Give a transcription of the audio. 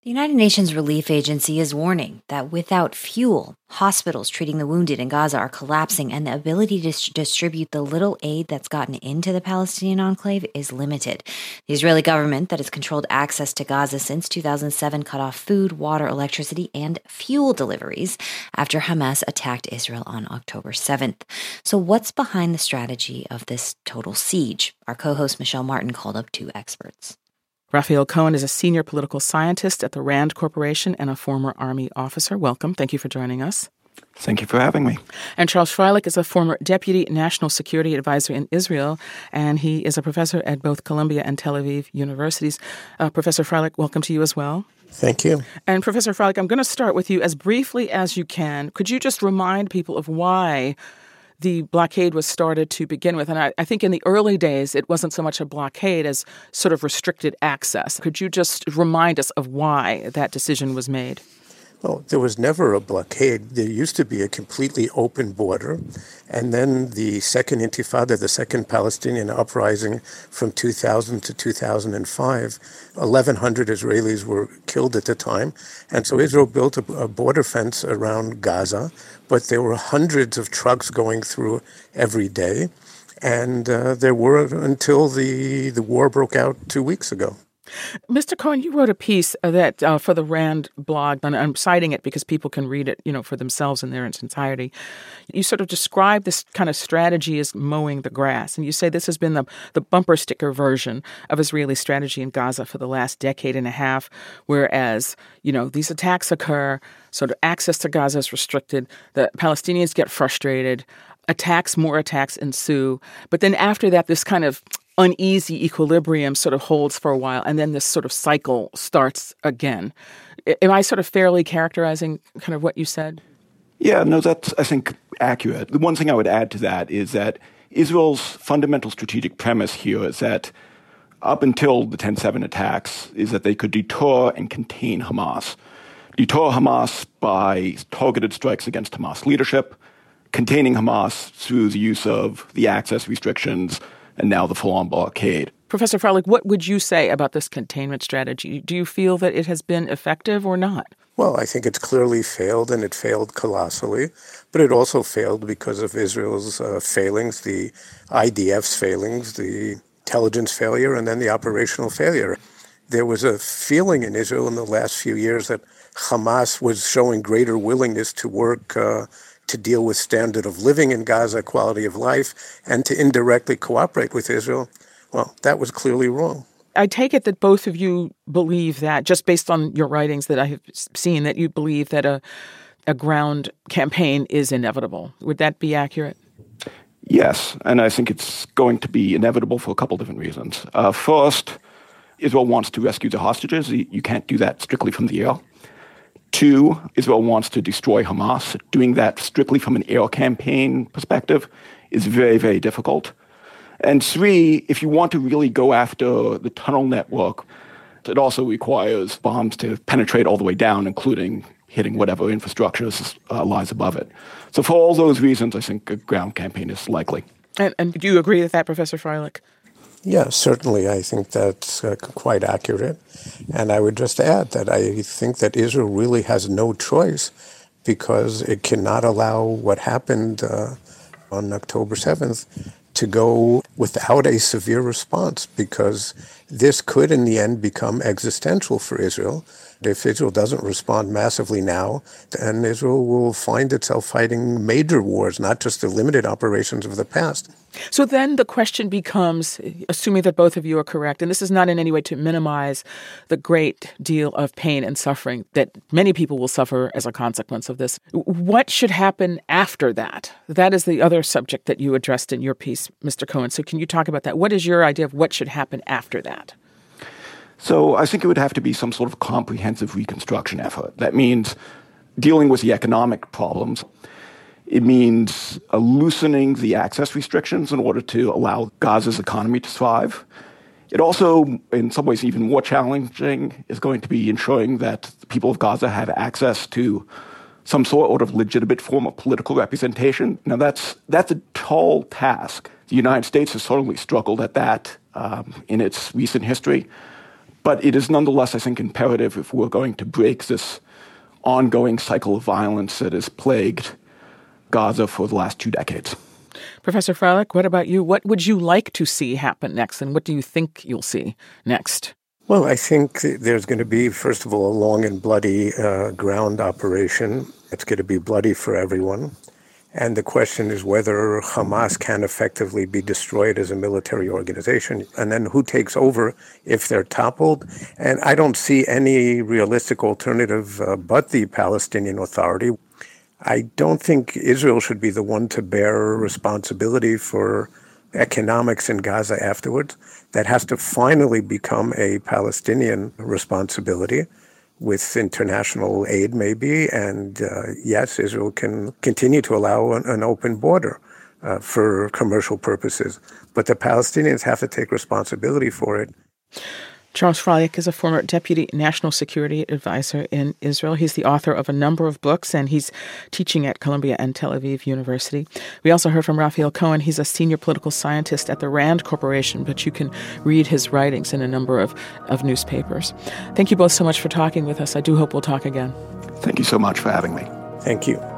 The United Nations Relief Agency is warning that without fuel, hospitals treating the wounded in Gaza are collapsing and the ability to distribute the little aid that's gotten into the Palestinian enclave is limited. The Israeli government that has controlled access to Gaza since 2007 cut off food, water, electricity, and fuel deliveries after Hamas attacked Israel on October 7th. So what's behind the strategy of this total siege? Our co-host Michelle Martin called up two experts. Raphael Cohen is a senior political scientist at the RAND Corporation and a former Army officer. Welcome. Thank you for joining us. Thank you for having me. And Charles Freilich is a former deputy national security advisor in Israel, and he is a professor at both Columbia and Tel Aviv universities. Professor Freilich, welcome to you as well. Thank you. And Professor Freilich, I'm going to start with you as briefly as you can. Could you just remind people of why the blockade was started to begin with? And I think in the early days, it wasn't so much a blockade as sort of restricted access. Could you just remind us of why that decision was made? Well, there was never a blockade. There used to be a completely open border. And then the Second Intifada, the Second Palestinian Uprising from 2000 to 2005, 1,100 Israelis were killed at the time. And so Israel built a border fence around Gaza, but there were hundreds of trucks going through every day. And there were until the war broke out 2 weeks ago. Mr. Cohen, you wrote a piece that for the RAND blog, and I'm citing it because people can read it, for themselves in their entirety. You sort of describe this kind of strategy as mowing the grass, and you say this has been the bumper sticker version of Israeli strategy in Gaza for the last decade and a half, whereas, these attacks occur, sort of access to Gaza is restricted, the Palestinians get frustrated, more attacks ensue, but then after that, this kind of uneasy equilibrium sort of holds for a while, and then this sort of cycle starts again. Am I sort of fairly characterizing kind of what you said? Yeah, no, that's, I think, accurate. The one thing I would add to that is that Israel's fundamental strategic premise here is that up until the 10/7 attacks is that they could deter and contain Hamas. Deter Hamas by targeted strikes against Hamas leadership, containing Hamas through the use of the access restrictions, and now the full-on blockade. Professor Freilich, what would you say about this containment strategy? Do you feel that it has been effective or not? Well, I think it's clearly failed, and it failed colossally. But it also failed because of Israel's failings, the IDF's failings, the intelligence failure, and then the operational failure. There was a feeling in Israel in the last few years that Hamas was showing greater willingness to work to deal with standard of living in Gaza, quality of life, and to indirectly cooperate with Israel. Well, that was clearly wrong. I take it that both of you believe that, just based on your writings that I have seen, that you believe that a ground campaign is inevitable. Would that be accurate? Yes, and I think it's going to be inevitable for a couple different reasons. First, Israel wants to rescue the hostages. You can't do that strictly from the air. 2, Israel wants to destroy Hamas. Doing that strictly from an air campaign perspective is very, very difficult. And 3, if you want to really go after the tunnel network, it also requires bombs to penetrate all the way down, including hitting whatever infrastructure lies above it. So for all those reasons, I think a ground campaign is likely. And do you agree with that, Professor Freilich? Yeah, certainly. I think that's quite accurate. And I would just add that I think that Israel really has no choice because it cannot allow what happened on October 7th to go without a severe response, because this could in the end become existential for Israel. If Israel doesn't respond massively now, then Israel will find itself fighting major wars, not just the limited operations of the past. So then the question becomes, assuming that both of you are correct, and this is not in any way to minimize the great deal of pain and suffering that many people will suffer as a consequence of this, what should happen after that? That is the other subject that you addressed in your piece, Mr. Cohen. So can you talk about that? What is your idea of what should happen after that? So I think it would have to be some sort of comprehensive reconstruction effort. That means dealing with the economic problems. It means loosening the access restrictions in order to allow Gaza's economy to thrive. It also, in some ways even more challenging, is going to be ensuring that the people of Gaza have access to some sort of legitimate form of political representation. Now, that's a tall task. The United States has certainly struggled at that in its recent history. But it is nonetheless, I think, imperative if we're going to break this ongoing cycle of violence that has plagued Gaza for the last 2 decades. Professor Freilich, what about you? What would you like to see happen next, and what do you think you'll see next? Well, I think there's going to be, first of all, a long and bloody ground operation. It's going to be bloody for everyone. And the question is whether Hamas can effectively be destroyed as a military organization, and then who takes over if they're toppled. And I don't see any realistic alternative but the Palestinian Authority. I don't think Israel should be the one to bear responsibility for economics in Gaza afterwards. That has to finally become a Palestinian responsibility with international aid maybe. And yes, Israel can continue to allow an open border for commercial purposes. But the Palestinians have to take responsibility for it. Charles Freilich is a former deputy national security advisor in Israel. He's the author of a number of books, and he's teaching at Columbia and Tel Aviv University. We also heard from Raphael Cohen. He's a senior political scientist at the RAND Corporation, but you can read his writings in a number of newspapers. Thank you both so much for talking with us. I do hope we'll talk again. Thank you so much for having me. Thank you.